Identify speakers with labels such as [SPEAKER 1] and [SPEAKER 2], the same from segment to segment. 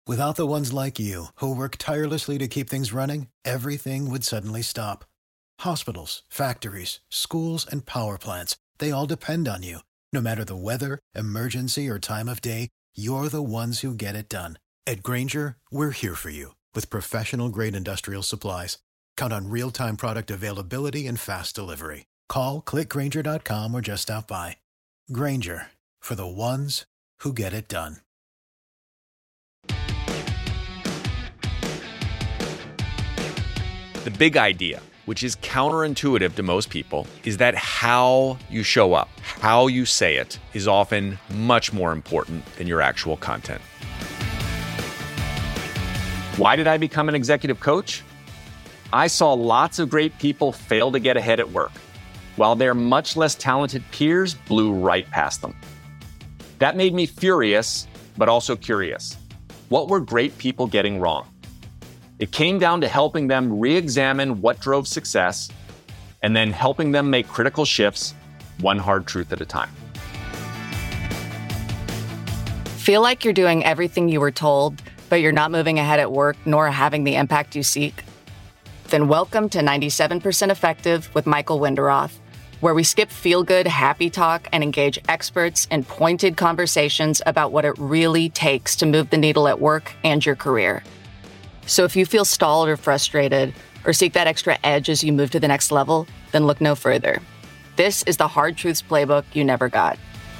[SPEAKER 1] Without the ones like you, who work tirelessly to keep things running, everything would suddenly stop. Hospitals, factories, schools, and power plants, they all depend on you. No matter the weather, emergency, or time of day, you're the ones who get it done. At Grainger, we're here for you with professional-grade industrial supplies. Count on real-time product availability and fast delivery. Call, clickgrainger.com, or just stop by. Grainger, for the ones who get it done.
[SPEAKER 2] The big idea, which is counterintuitive to most people, is that how you show up, how you say it, is often much more important than your actual content. Why did I become an executive coach? I saw lots of great people fail to get ahead at work, while their much less talented peers blew right past them. That made me furious, but also curious. What were great people getting wrong? It came down to helping them re-examine what drove success and then helping them make critical shifts, one hard truth at a time.
[SPEAKER 3] Feel like you're doing everything you were told, but you're not moving ahead at work nor having the impact you seek? Then welcome to 97% Effective with Michael Wenderoth, where we skip feel-good, happy talk and engage experts in pointed conversations about what it really takes to move the needle at work and your career. So if you feel stalled or frustrated, or seek that extra edge as you move to the next level, then look no further. This is the Hard Truths Playbook you never got.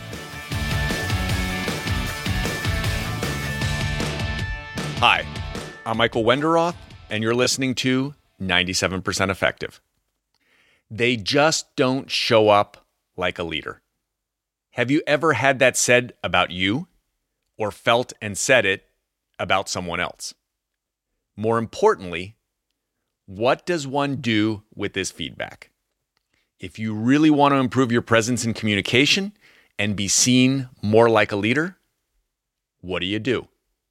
[SPEAKER 2] Hi, I'm Michael Wenderoth, and you're listening to 97% Effective. They just don't show up like a leader. Have you ever had that said about you, or felt and said it about someone else? More importantly, what does one do with this feedback? If you really want to improve your presence in communication and be seen more like a leader, what do?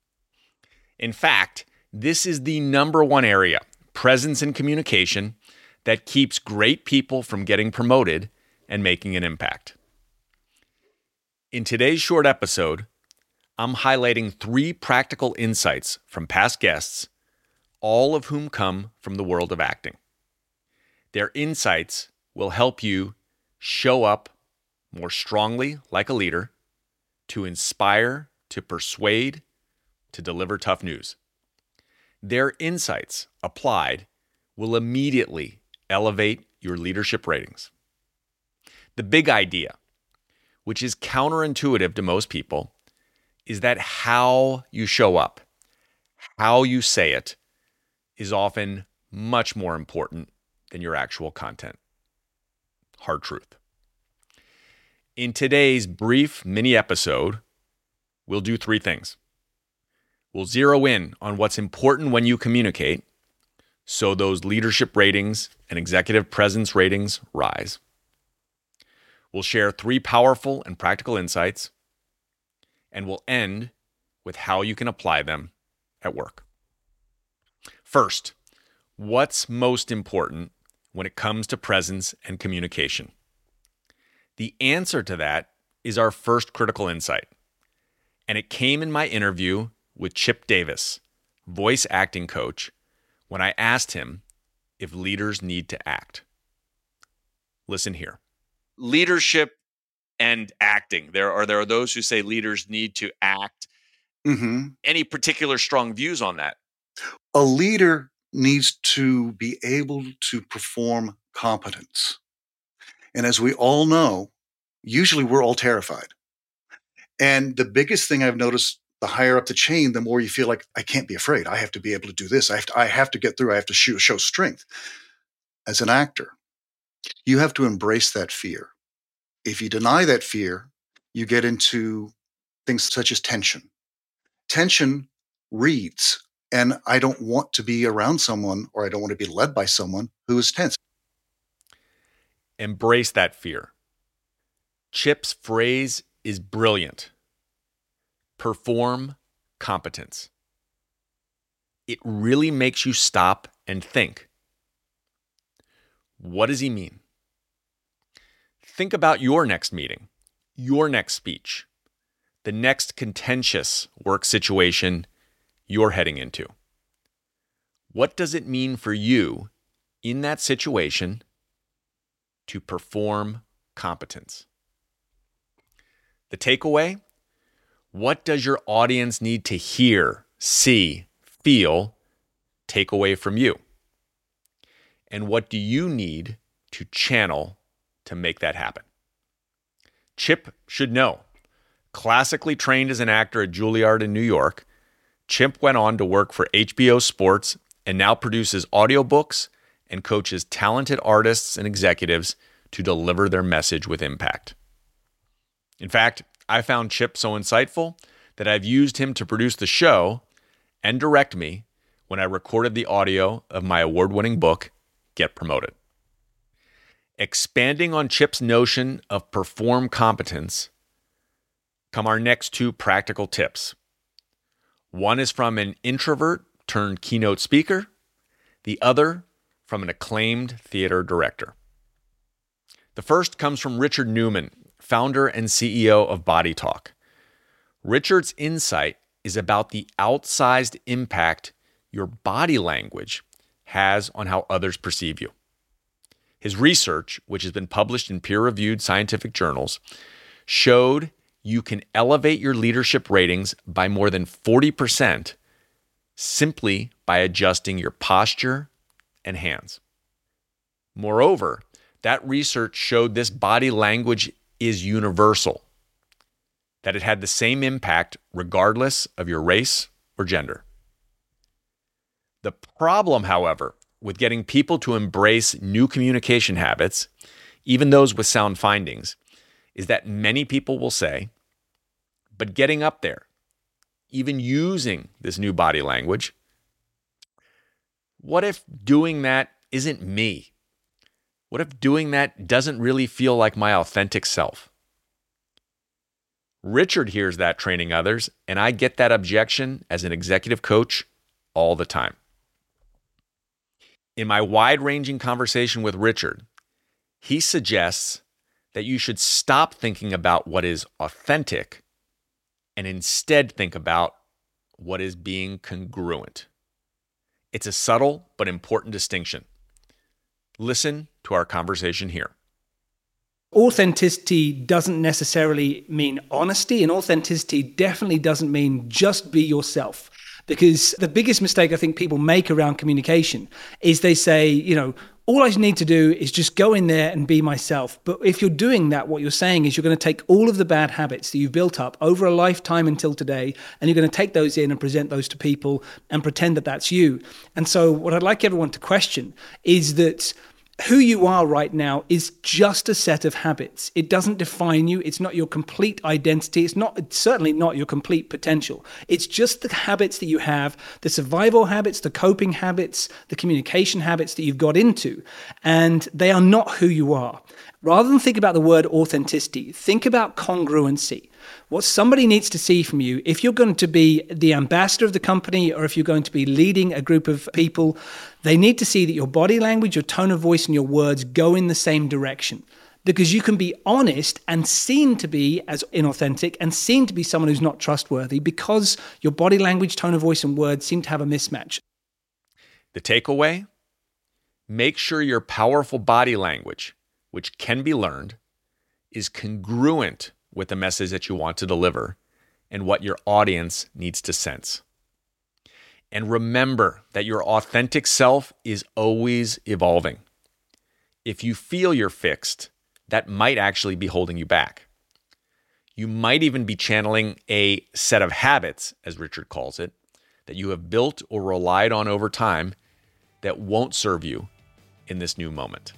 [SPEAKER 2] In fact, this is the number one area, presence in communication, that keeps great people from getting promoted and making an impact. In today's short episode, I'm highlighting 3 practical insights from past guests, all of whom come from the world of acting. Their insights will help you show up more strongly like a leader, to inspire, to persuade, to deliver tough news. Their insights applied will immediately elevate your leadership ratings. The big idea, which is counterintuitive to most people, is that how you show up, how you say it, is often much more important than your actual content. Hard truth. In today's brief mini episode, we'll do 3 things. We'll zero in on what's important when you communicate, so those leadership ratings and executive presence ratings rise. We'll share 3 powerful and practical insights, and we'll end with how you can apply them at work. First, what's most important when it comes to presence and communication? The answer to that is our first critical insight, and it came in my interview with Chip Davis, voice acting coach, when I asked him if leaders need to act. Listen here. Leadership and acting. There are those who say leaders need to act.
[SPEAKER 4] Mm-hmm.
[SPEAKER 2] Any particular strong views on that?
[SPEAKER 4] A leader needs to be able to perform competence. And as we all know, usually we're all terrified. And the biggest thing I've noticed, the higher up the chain, the more you feel like, I can't be afraid. I have to be able to do this. I have to get through. I have to show strength. As an actor, you have to embrace that fear. If you deny that fear, you get into things such as tension. Tension reads, and I don't want to be around someone, or I don't want to be led by someone who is tense.
[SPEAKER 2] Embrace that fear. Chip's phrase is brilliant. Perform competence. It really makes you stop and think. What does he mean? Think about your next meeting, your next speech, the next contentious work situation you're heading into. What does it mean for you in that situation to perform competence? The takeaway: what does your audience need to hear, see, feel, take away from you? And what do you need to channel to make that happen? Chip should know. Classically trained as an actor at Juilliard in New York, Chip went on to work for HBO Sports and now produces audiobooks and coaches talented artists and executives to deliver their message with impact. In fact, I found Chip so insightful that I've used him to produce the show and direct me when I recorded the audio of my award-winning book, Get Promoted. Expanding on Chip's notion of perform competence come our next two practical tips. One is from an introvert turned keynote speaker, the other from an acclaimed theater director. The first comes from Richard Newman, founder and CEO of Body Talk. Richard's insight is about the outsized impact your body language has on how others perceive you. His research, which has been published in peer-reviewed scientific journals, showed you can elevate your leadership ratings by more than 40% simply by adjusting your posture and hands. Moreover, that research showed this body language is universal, that it had the same impact regardless of your race or gender. The problem, however, with getting people to embrace new communication habits, even those with sound findings, is that many people will say, but getting up there, even using this new body language, what if doing that isn't me? What if doing that doesn't really feel like my authentic self? Richard hears that training others, and I get that objection as an executive coach all the time. In my wide-ranging conversation with Richard, he suggests that you should stop thinking about what is authentic and instead think about what is being congruent. It's a subtle but important distinction. Listen to our conversation here.
[SPEAKER 5] Authenticity doesn't necessarily mean honesty, and authenticity definitely doesn't mean just be yourself. Because the biggest mistake I think people make around communication is they say, all I need to do is just go in there and be myself. But if you're doing that, what you're saying is you're going to take all of the bad habits that you've built up over a lifetime until today, and you're going to take those in and present those to people and pretend that that's you. And so what I'd like everyone to question is that who you are right now is just a set of habits. It doesn't define you. It's not your complete identity. It's certainly not your complete potential. It's just the habits that you have, the survival habits, the coping habits, the communication habits that you've got into, and they are not who you are. Rather than think about the word authenticity, think about congruency. What somebody needs to see from you, if you're going to be the ambassador of the company or if you're going to be leading a group of people, they need to see that your body language, your tone of voice, and your words go in the same direction. Because you can be honest and seen to be as inauthentic and seen to be someone who's not trustworthy because your body language, tone of voice, and words seem to have a mismatch.
[SPEAKER 2] The takeaway? Make sure your powerful body language, which can be learned, is congruent with the message that you want to deliver and what your audience needs to sense. And remember that your authentic self is always evolving. If you feel you're fixed, that might actually be holding you back. You might even be channeling a set of habits, as Richard calls it, that you have built or relied on over time that won't serve you in this new moment.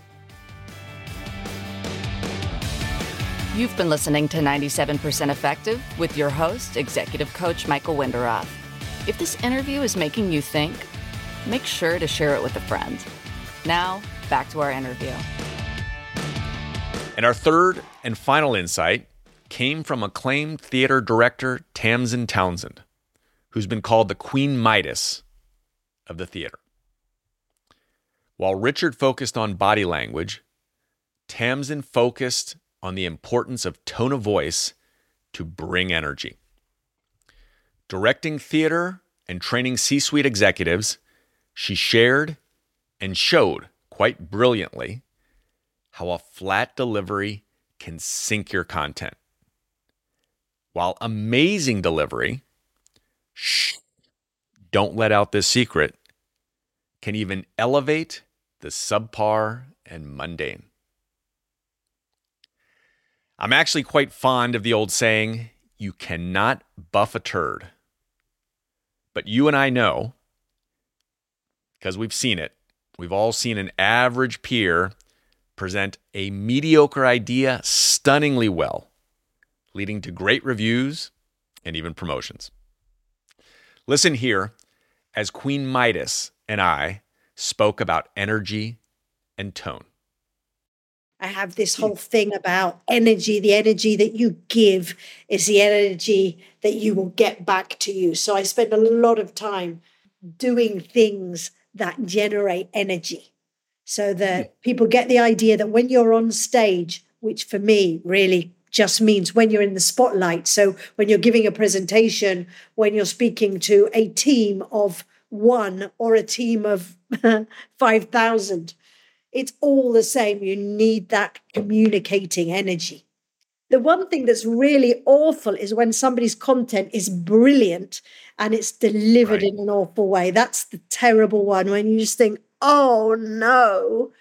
[SPEAKER 3] You've been listening to 97% Effective with your host, Executive Coach Michael Wenderoth. If this interview is making you think, make sure to share it with a friend. Now, back to our interview.
[SPEAKER 2] And our third and final insight came from acclaimed theater director Tamsin Townsend, who's been called the Queen Midas of the theater. While Richard focused on body language, Tamsin focused on the importance of tone of voice to bring energy. Directing theater and training C-suite executives, she shared and showed quite brilliantly how a flat delivery can sink your content, while amazing delivery, don't let out this secret, can even elevate the subpar and mundane. I'm actually quite fond of the old saying, you cannot buff a turd. But you and I know, because we've seen it, we've all seen an average peer present a mediocre idea stunningly well, leading to great reviews and even promotions. Listen here as Queen Midas and I spoke about energy and tone.
[SPEAKER 6] I have this whole thing about energy. The energy that you give is the energy that you will get back to you. So I spend a lot of time doing things that generate energy so that people get the idea that when you're on stage, which for me really just means when you're in the spotlight. So when you're giving a presentation, when you're speaking to a team of one or a team of 5,000, it's all the same. You need that communicating energy. The one thing that's really awful is when somebody's content is brilliant and it's delivered in an awful way. That's the terrible one, when you just think, oh no,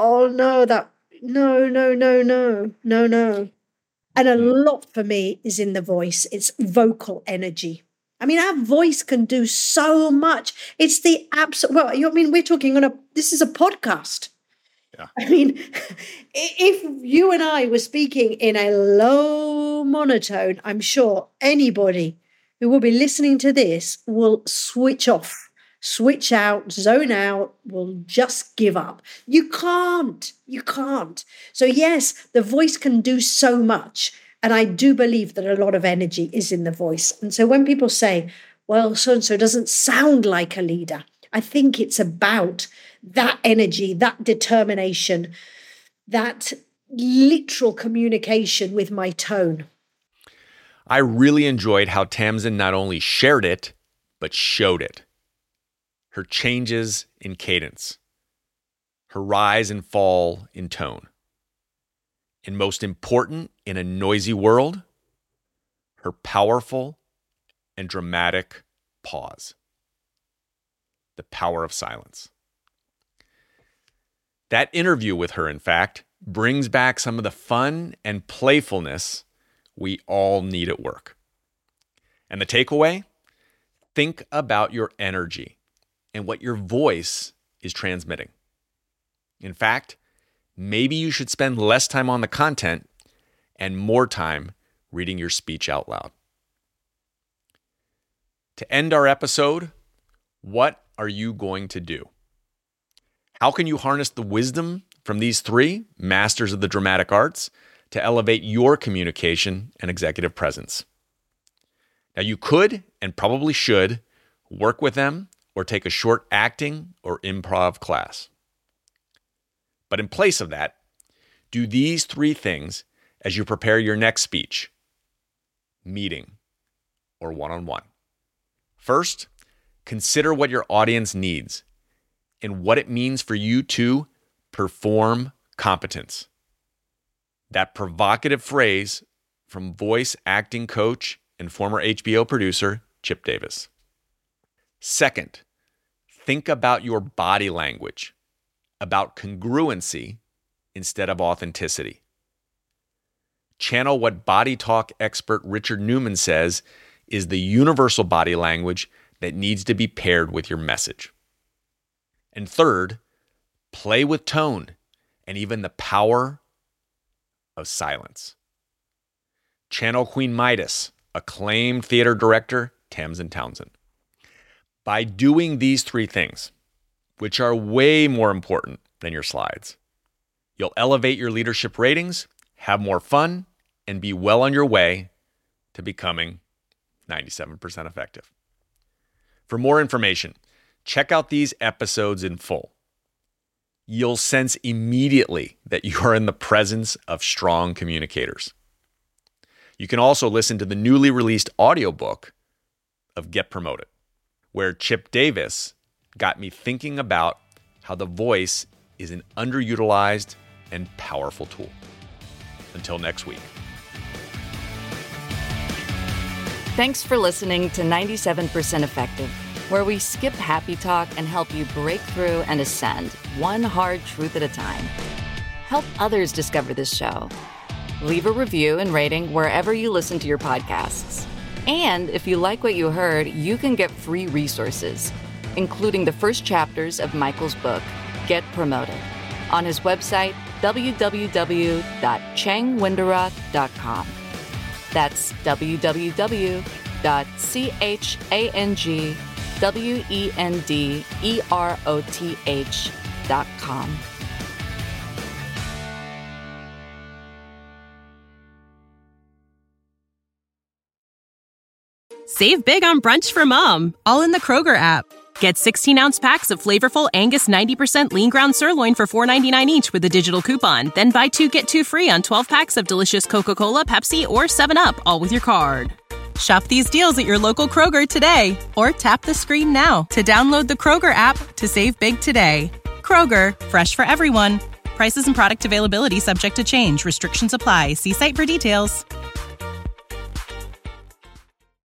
[SPEAKER 6] no. And a lot for me is in the voice. It's vocal energy. I mean, our voice can do so much. It's the absolute, we're talking this is a podcast.
[SPEAKER 2] Yeah.
[SPEAKER 6] I mean, if you and I were speaking in a low monotone, I'm sure anybody who will be listening to this will switch off, switch out, zone out, will just give up. You can't. So yes, the voice can do so much. And I do believe that a lot of energy is in the voice. And so when people say, well, so-and-so doesn't sound like a leader, I think it's about that energy, that determination, that literal communication with my tone.
[SPEAKER 2] I really enjoyed how Tamsin not only shared it, but showed it. Her changes in cadence, her rise and fall in tone. And most important, in a noisy world, her powerful and dramatic pause. The power of silence. That interview with her, in fact, brings back some of the fun and playfulness we all need at work. And the takeaway? Think about your energy and what your voice is transmitting. In fact, maybe you should spend less time on the content and more time reading your speech out loud. To end our episode, what are you going to do? How can you harness the wisdom from these three masters of the dramatic arts to elevate your communication and executive presence? Now, you could and probably should work with them or take a short acting or improv class. But in place of that, do these three things as you prepare your next speech, meeting, or one-on-one. First, consider what your audience needs and what it means for you to perform competence. That provocative phrase from voice acting coach and former HBO producer Chip Davis. Second, think about your body language, about congruency instead of authenticity. Channel what body talk expert Richard Newman says is the universal body language that needs to be paired with your message. And third, play with tone and even the power of silence. Channel Queen Midas, acclaimed theater director Tamsin Townsend. By doing these three things, which are way more important than your slides, you'll elevate your leadership ratings, have more fun, and be well on your way to becoming 97% effective. For more information, check out these episodes in full. You'll sense immediately that you are in the presence of strong communicators. You can also listen to the newly released audiobook of Get Promoted, where Chip Davis got me thinking about how the voice is an underutilized and powerful tool. Until next week.
[SPEAKER 3] Thanks for listening to 97% Effective, where we skip happy talk and help you break through and ascend one hard truth at a time. Help others discover this show. Leave a review and rating wherever you listen to your podcasts. And if you like what you heard, you can get free resources, including the first chapters of Michael's book, Get Promoted, on his website, www.changwenderoth.com. That's www.changwenderoth.com.
[SPEAKER 7] Save big on brunch for mom, all in the Kroger app. Get 16-ounce packs of flavorful Angus 90% lean ground sirloin for $4.99 each with a digital coupon. Then buy 2, get 2 free on 12 packs of delicious Coca-Cola, Pepsi, or 7-Up, all with your card. Shop these deals at your local Kroger today, or tap the screen now to download the Kroger app to save big today. Kroger, fresh for everyone. Prices and product availability subject to change. Restrictions apply. See site for details.